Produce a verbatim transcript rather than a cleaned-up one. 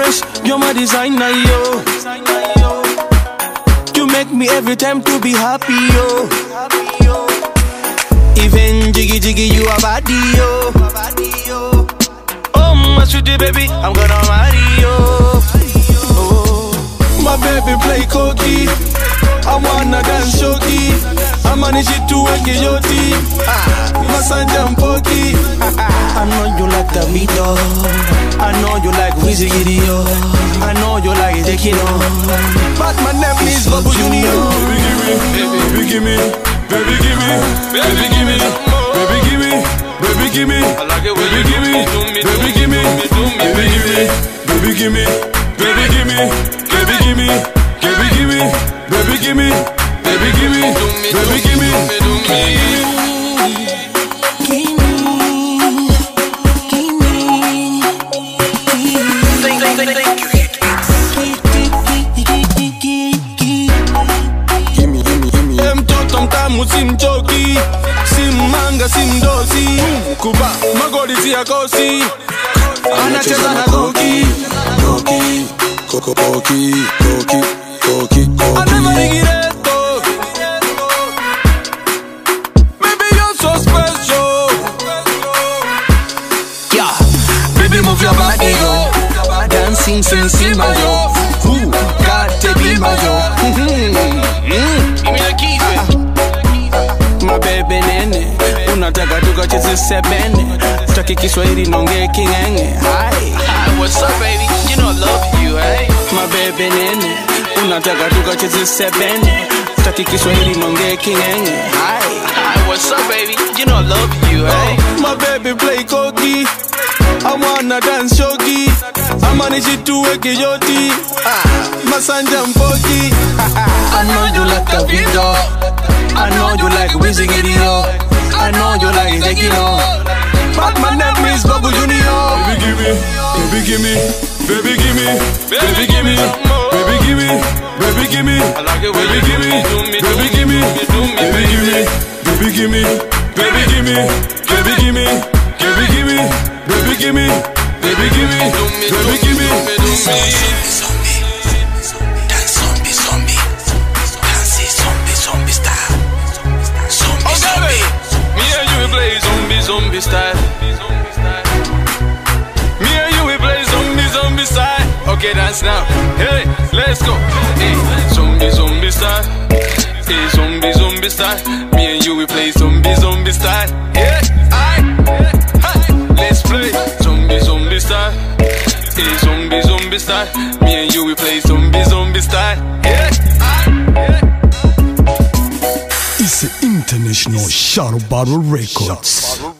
fresh, you're my designer, yo. You make me every time to be happy, yo. Even jiggy jiggy, you a body, yo. Oh, my sweetie baby, I'm gonna marry you. Oh, my baby play cookie, I wanna dance shoki. I manage it to work in your team. Masanja mpoki. I know you like the video. I know you like Wizzy Gidio. I know you like Tekino. But my name is Bobo Junior. Baby give me, baby give me, baby give me, baby give me, baby give me, baby give me, baby give me, baby give me, baby give me, baby give me, baby give me, baby give me, baby give me, baby give me, baby give me, Simchoki, simanga simdosi, kuba magoli siakosi, anacheza na koki, koki, koko koki, koki, koki, koki. I never regret it. Baby you're so special. Yeah, baby move your body yo, dancing sensima yo, ooh, got to be my yo. Give me the keys, man. My baby nene, unataka tukacheze sebene, tutaki Kiswahili nonge kingenge. Hi, hi, what's up baby? You know I love you, hey. My baby nene, unataka tukacheze sebene, tutaki Kiswahili nonge kingenge. Hi, hi, what's up baby? You know I love you, hey. My baby play koki, I wanna dance shogi. I manage it to work in your tea. Masanja mpoki. I know you like the video. I know you like Wizzy Gidio. I know you like Tekino. But my name is Bobo Junior. Baby give me, baby give me, baby give me, baby give me, baby give me, baby give me, baby give me, baby give me, baby give me, baby give me, baby give me, baby give me, baby give me, baby give me, baby give me, baby give me. Zombie style. Me and you we play zombie zombie style. Okay, dance now. Hey, let's go. Hey, zombie zombie style. Hey, zombie zombie style. Me and you we play zombie zombie style. Yeah, I. Hey, let's play zombie zombie style. Hey, zombie zombie style. Me and you we play zombie zombie style. Yeah, I. It's the International Shadow Battle Records.